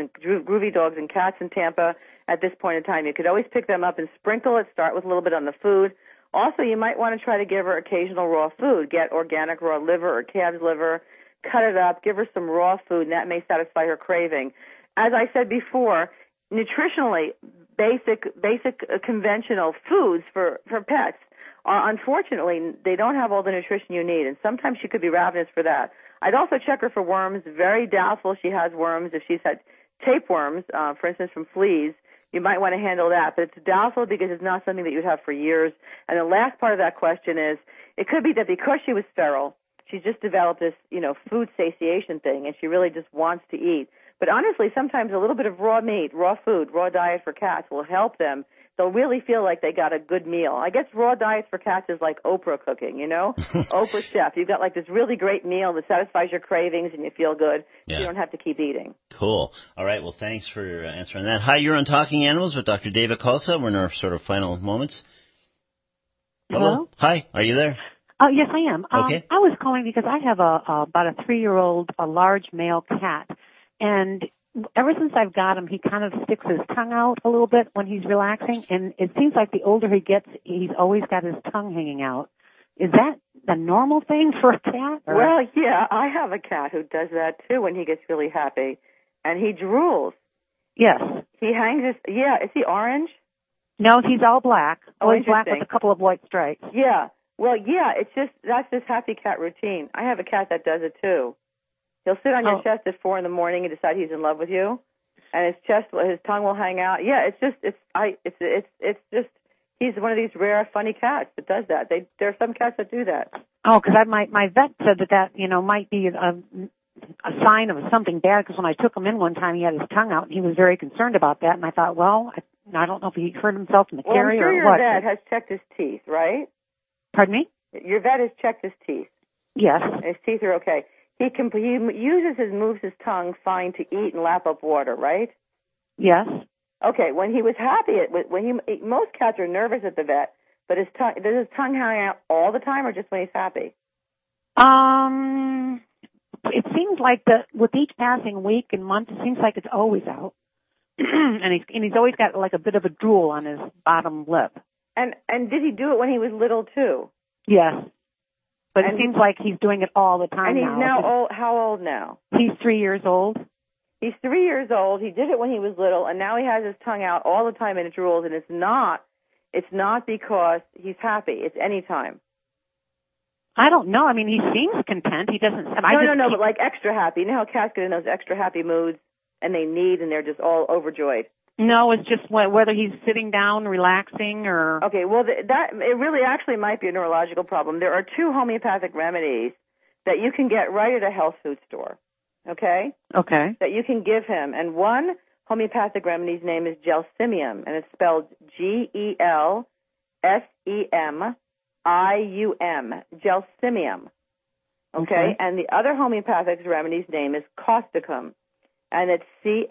Speaker 5: and Cats in Tampa at this point in time. You could always pick them up and sprinkle it, start with a little bit on the food. Also, you might want to try to give her occasional raw food. Get organic raw liver or calf's liver, cut it up, give her some raw food, and that may satisfy her craving. As I said before, nutritionally, basic conventional foods for pets are, unfortunately, they don't have all the nutrition you need, and sometimes she could be ravenous for that. I'd also check her for worms. Very doubtful she has worms. If she's had tapeworms, for instance, from fleas, you might want to handle that, but it's doubtful because it's not something that you'd have for years. And the last part of that question is, it could be that because she was feral, she's just developed this, food satiation thing, and she really just wants to eat. But honestly, sometimes a little bit of raw meat, raw food, raw diet for cats will help them. They'll really feel like they got a good meal. I guess raw diets for cats is like Oprah cooking, Oprah chef. You've got like this really great meal that satisfies your cravings and you feel good.
Speaker 1: Yeah.
Speaker 5: So you don't have to keep eating.
Speaker 1: Cool. All right. Well, thanks for answering that. Hi, you're on Talking Animals with Dr. David Kulsa. We're in our sort of final moments.
Speaker 7: Hello?
Speaker 1: Hi. Are you there?
Speaker 7: Yes, I am.
Speaker 1: Okay.
Speaker 7: I was calling because I have about a 3-year-old, a large male cat, and ever since I've got him, he kind of sticks his tongue out a little bit when he's relaxing, and it seems like the older he gets, he's always got his tongue hanging out. Is that the normal thing for a cat? Or?
Speaker 5: Well, yeah, I have a cat who does that too when he gets really happy, and he drools.
Speaker 7: Yes.
Speaker 5: He hangs his, is he orange?
Speaker 7: No, he's all black. Always black with a couple of white stripes.
Speaker 5: Yeah. Well, yeah, that's his happy cat routine. I have a cat that does it too. He'll sit on your chest at 4 a.m. and decide he's in love with you, and his tongue will hang out. Yeah, it's just he's one of these rare, funny cats that does that. There are some cats that do that.
Speaker 7: Oh, because my vet said that might be a sign of something bad. Because when I took him in one time, he had his tongue out, and he was very concerned about that. And I thought, well, I don't know if he hurt himself in the carrier or what.
Speaker 5: I'm sure your vet has checked his teeth, right?
Speaker 7: Pardon me?
Speaker 5: Your vet has checked his teeth.
Speaker 7: Yes.
Speaker 5: His teeth are okay. He moves his tongue fine to eat and lap up water, right?
Speaker 7: Yes.
Speaker 5: Okay, when he was happy, most cats are nervous at the vet, but does his tongue hang out all the time or just when he's happy?
Speaker 7: It seems like with each passing week and month, it seems like it's always out. and he's always got like a bit of a drool on his bottom lip.
Speaker 5: And did he do it when he was little too?
Speaker 7: Yes. But it seems like he's doing it all the time now.
Speaker 5: And he's now old. How old now?
Speaker 7: He's 3 years old.
Speaker 5: He's 3 years old. He did it when he was little, and now he has his tongue out all the time and it drools, and it's not because he's happy. It's any time.
Speaker 7: I don't know. I mean, he seems content. He doesn't.
Speaker 5: No, but like extra happy. You know how cats get in those extra happy moods, and they need, and they're just all overjoyed.
Speaker 7: No, it's just whether he's sitting down, relaxing, or...
Speaker 5: Okay, well, it really actually might be a neurological problem. There are 2 homeopathic remedies that you can get right at a health food store, okay?
Speaker 7: Okay.
Speaker 5: That you can give him. And one homeopathic remedy's name is Gelsemium, and it's spelled Gelsemium, Gelsemium, okay? And the other homeopathic remedy's name is Causticum, and it's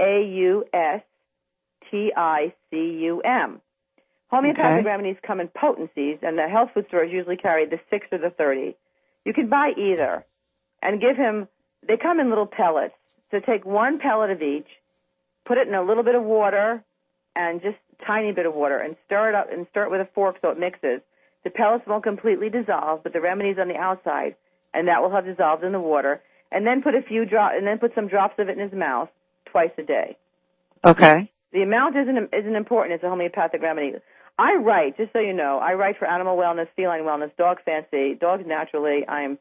Speaker 5: Causticum. Homeopathic remedies come in potencies, and the health food stores usually carry the 6 or the 30. You can buy either and give him, they come in little pellets. So take 1 pellet of each, put it in a little bit of water, and just a tiny bit of water, and stir it up, and stir it with a fork so it mixes. The pellets won't completely dissolve, but the remedy's on the outside, and that will have dissolved in the water. And then put some drops of it in his mouth twice a day.
Speaker 7: Okay.
Speaker 5: The amount isn't important. It's a homeopathic remedy. I write, just so you know, I write for Animal Wellness, Feline Wellness, Dog Fancy, Dogs Naturally. In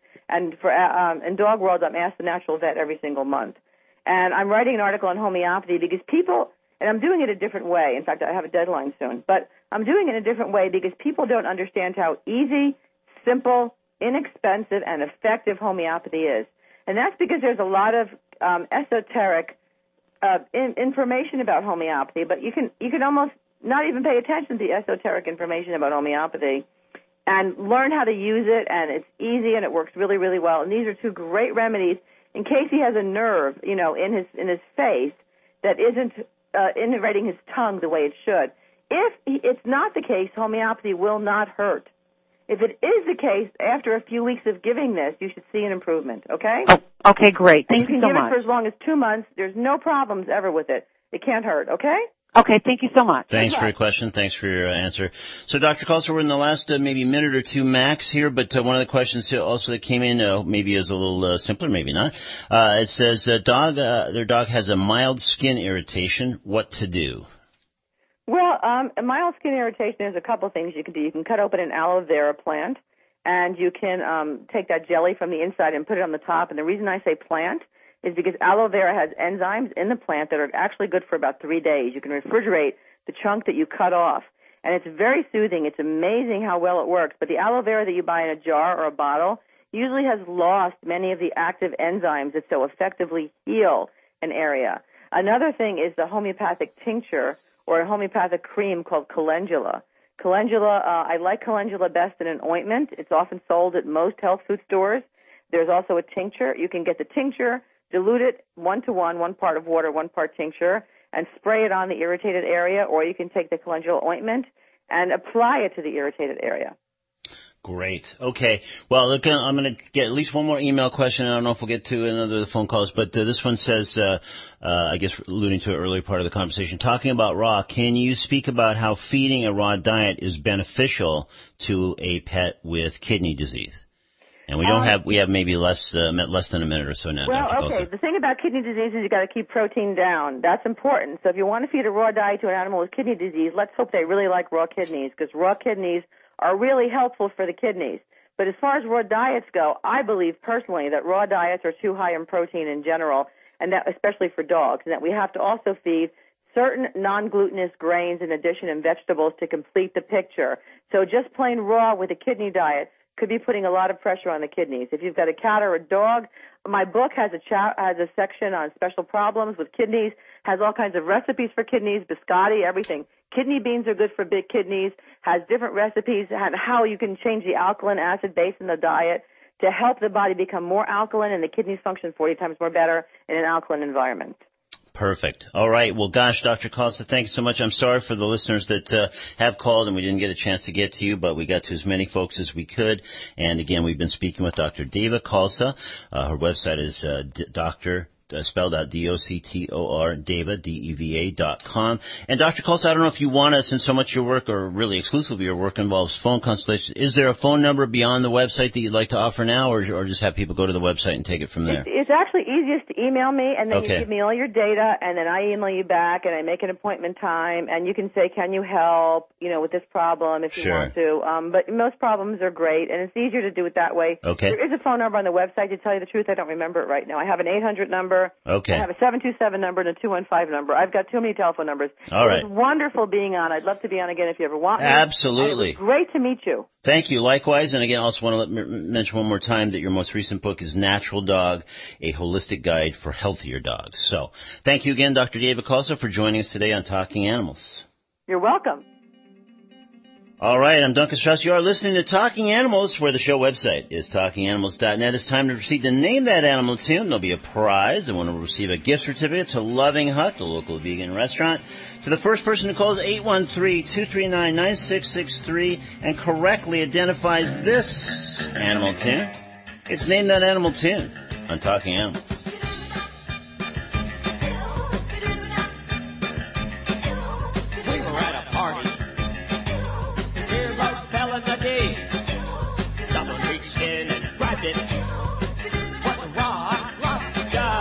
Speaker 5: Dog World, I'm Ask the Natural Vet every single month. And I'm writing an article on homeopathy because people, and I'm doing it a different way. In fact, I have a deadline soon. But I'm doing it a different way because people don't understand how easy, simple, inexpensive, and effective homeopathy is. And that's because there's a lot of esoteric information about homeopathy, but you can almost not even pay attention to the esoteric information about homeopathy and learn how to use it, and it's easy and it works really, really well. And these are 2 great remedies in case he has a nerve, in his face that isn't innervating his tongue the way it should. If it's not the case, homeopathy will not hurt. If it is the case, after a few weeks of giving this, you should see an improvement, okay?
Speaker 7: Oh, okay, great. Thank you so much.
Speaker 5: You can give it for as long as 2 months. There's no problems ever with it. It can't hurt, okay?
Speaker 7: Okay, thank you so much.
Speaker 1: Thanks for your question. Thanks for your answer. So, Dr. Kalser, we're in the last maybe minute or 2 max here, but one of the questions also that came in maybe is a little simpler, maybe not. It says their dog has a mild skin irritation. What to do?
Speaker 5: Well, a mild skin irritation, there's a couple things you can do. You can cut open an aloe vera plant, and you can take that jelly from the inside and put it on the top. And the reason I say plant is because aloe vera has enzymes in the plant that are actually good for about 3 days. You can refrigerate the chunk that you cut off, and it's very soothing. It's amazing how well it works. But the aloe vera that you buy in a jar or a bottle usually has lost many of the active enzymes that so effectively heal an area. Another thing is the homeopathic tincture or a homeopathic cream called calendula. I like calendula best in an ointment. It's often sold at most health food stores. There's also a tincture. You can get the tincture, dilute it 1-to-1, 1 part of water, 1 part tincture, and spray it on the irritated area, or you can take the calendula ointment and apply it to the irritated area.
Speaker 1: Great. Okay. Well, look, I'm going to get at least one more email question. I don't know if we'll get to another of the phone calls, but this one says, I guess alluding to an earlier part of the conversation, talking about raw, can you speak about how feeding a raw diet is beneficial to a pet with kidney disease? And we have maybe less than a minute or so now.
Speaker 5: Well, okay. The thing about kidney disease is you got to keep protein down. That's important. So if you want to feed a raw diet to an animal with kidney disease, let's hope they really like raw kidneys, because raw kidneys are really helpful for the kidneys. But as far as raw diets go, I believe personally that raw diets are too high in protein in general, and that especially for dogs, and that we have to also feed certain non-glutinous grains in addition and vegetables to complete the picture. So just plain raw with a kidney diet could be putting a lot of pressure on the kidneys. If you've got a cat or a dog, my book has a section on special problems with kidneys, has all kinds of recipes for kidneys, biscotti, everything. Kidney beans are good for big kidneys, has different recipes on how you can change the alkaline acid base in the diet to help the body become more alkaline and the kidneys function 40 times more better in an alkaline environment.
Speaker 1: Perfect. All right. Well, gosh, Dr. Kalsa, thank you so much. I'm sorry for the listeners that have called and we didn't get a chance to get to you, but we got to as many folks as we could. And again, we've been speaking with Dr. Deva Kalsa. Her website is spelled out D-O-C-T-O-R, Deva, D-E-V-A.com. And Dr. Kulsa, I don't know if you want to, since so much of your work, or really exclusively your work, involves phone consultation, is there a phone number beyond the website that you'd like to offer now, or just have people go to the website and take it from there?
Speaker 5: It's actually easiest to email me, and then
Speaker 1: Okay.
Speaker 5: you give me all your data, and then I email you back, and I make an appointment time, and you can say, can you help, with this problem if you
Speaker 1: Sure.
Speaker 5: want to. But most problems are great, and it's easier to do it that way.
Speaker 1: Okay.
Speaker 5: There is a phone number on the website. To tell you the truth, I don't remember it right now. I have an 800 number.
Speaker 1: Okay.
Speaker 5: I have a 727 number and a 215 number. I've got too many telephone numbers.
Speaker 1: All right.
Speaker 5: It was wonderful being on. I'd love to be on again if you ever want me.
Speaker 1: Absolutely.
Speaker 5: And it was great to meet you.
Speaker 1: Thank you. Likewise. And again, I also want to mention one more time that your most recent book is Natural Dog, a holistic guide for healthier dogs. So thank you again, Dr. Deva Kulsa, for joining us today on Talking Animals.
Speaker 5: You're welcome.
Speaker 1: All right, I'm Duncan Strauss. You are listening to Talking Animals, where the show website is talkinganimals.net. It's time to proceed to name that animal tune. There'll be a prize. The winner will receive a gift certificate to Loving Hut, the local vegan restaurant. To the first person who calls 813-239-9663 and correctly identifies this animal tune, it's Name That Animal Tune on Talking Animals.
Speaker 3: We were at a party. Here about fell in the day. Someone reached in and grabbed it. What a rock lobster.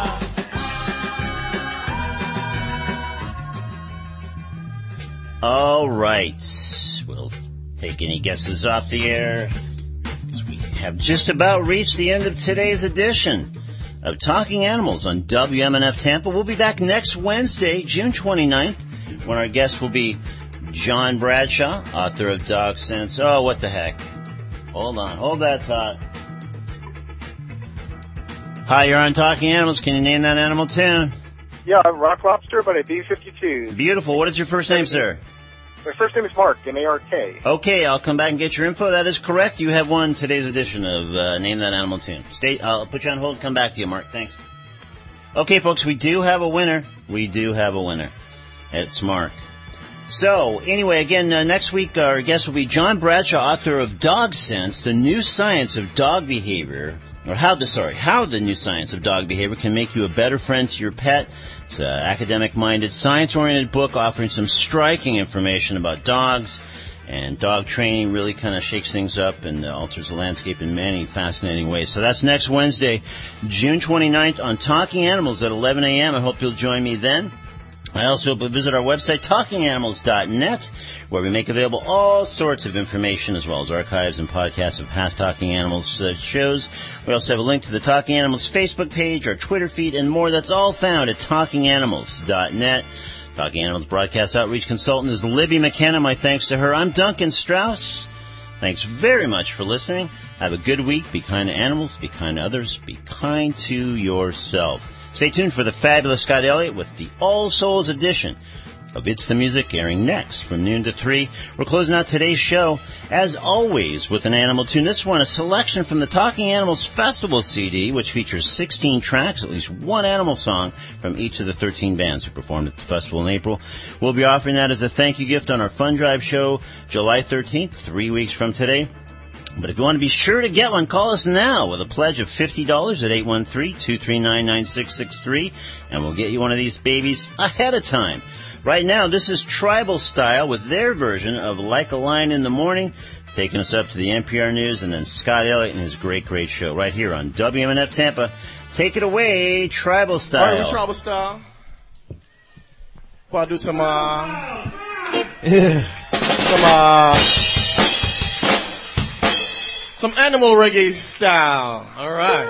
Speaker 1: All right. We'll take any guesses off the air. We have just about reached the end of today's edition of Talking Animals on WMNF Tampa. We'll be back next Wednesday, June 29th, when our guest will be John Bradshaw, author of Dog Sense. Oh, what the heck. Hold on. Hold that thought. Hi, you're on Talking Animals. Can you name that animal tune?
Speaker 8: Yeah, Rock Lobster, but a B-52.
Speaker 1: Beautiful. What is your first name, sir?
Speaker 8: My first name is Mark, M-A-R-K.
Speaker 1: Okay, I'll come back and get your info. That is correct. You have won today's edition of Name That Animal Tune. I'll put you on hold and come back to you, Mark. Thanks. Okay, folks, we do have a winner. It's Mark. So, anyway, again, next week our guest will be John Bradshaw, author of Dog Sense, The New Science of Dog Behavior. Or how the new science of dog behavior can make you a better friend to your pet. It's an academic-minded, science-oriented book offering some striking information about dogs, and dog training really kind of shakes things up and alters the landscape in many fascinating ways. So that's next Wednesday, June 29th on Talking Animals at 11 a.m. I hope you'll join me then. I also visit our website, talkinganimals.net, where we make available all sorts of information as well as archives and podcasts of past Talking Animals shows. We also have a link to the Talking Animals Facebook page, our Twitter feed, and more. That's all found at talkinganimals.net. Talking Animals broadcast outreach consultant is Libby McKenna. My thanks to her. I'm Duncan Strauss. Thanks very much for listening. Have a good week. Be kind to animals. Be kind to others. Be kind to yourself. Stay tuned for the fabulous Scott Elliott with the All Souls edition of It's the Music, airing next from noon to 3. We're closing out today's show, as always, with an animal tune. This one, a selection from the Talking Animals Festival CD, which features 16 tracks, at least one animal song from each of the 13 bands who performed at the festival in April. We'll be offering that as a thank you gift on our Fun Drive show July 13th, 3 weeks from today. But if you want to be sure to get one, call us now with a pledge of $50 at 813-239-9663, and we'll get you one of these babies ahead of time. Right now, this is Tribal Style with their version of Like a Lion in the Morning, taking us up to the NPR News, and then Scott Elliott and his great, great show right here on WMNF Tampa. Take it away, Tribal Style.
Speaker 9: All right, Tribal Style. Well, I'll do some animal reggae style. All right.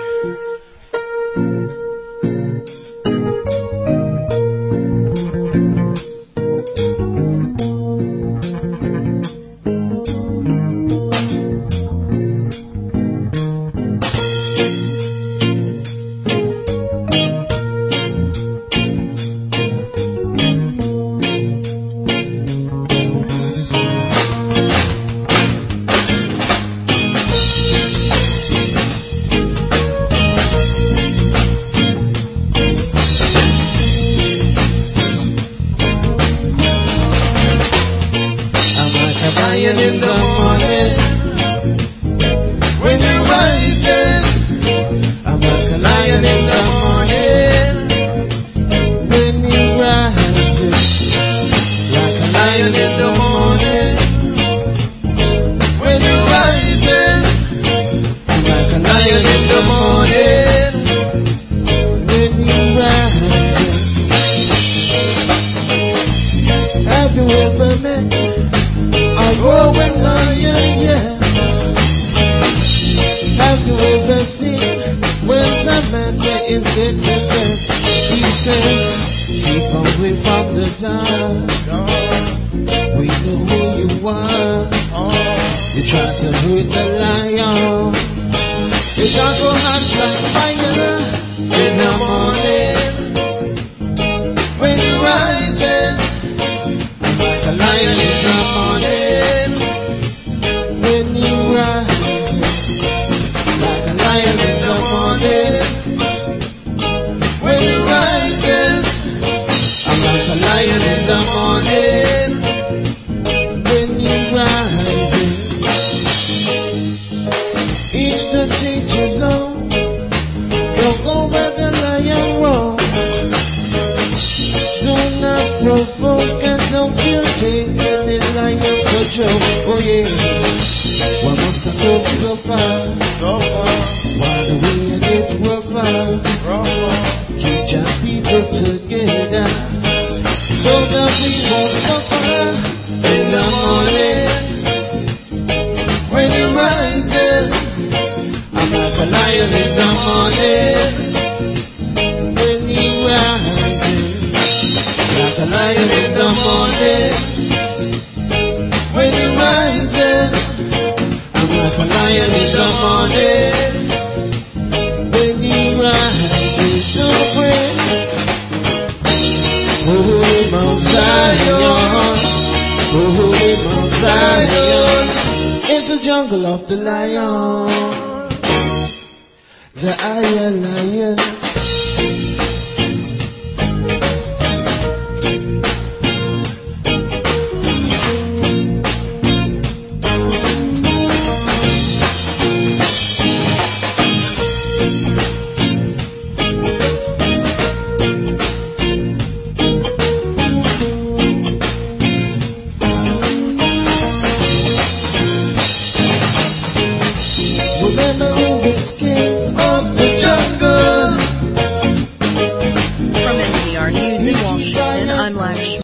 Speaker 10: get the best. He said, keep away from the dark. We know who you are. You try to hurt the lion. You shall go hot like fire in the morning. When you rises, like a lion in the morning. When you rise, like a lion in the morning. When you rises, I'm like a lion in the morning. When you rises, each to teach his own. Don't go where the lion roams. Do not provoke and don't feel taken in lion control. Oh yeah, why must I go so far? Why do we get rougher? Keep your people together so that we won't suffer in the morning. When he rises, I'm like a lion in the morning. When he rises, like a lion in the morning. When he rises, I'm like a lion in the morning. When he rises, to pray. Holy Mount Zion, holy Mount Zion. It's the jungle of the lion, the iron lion.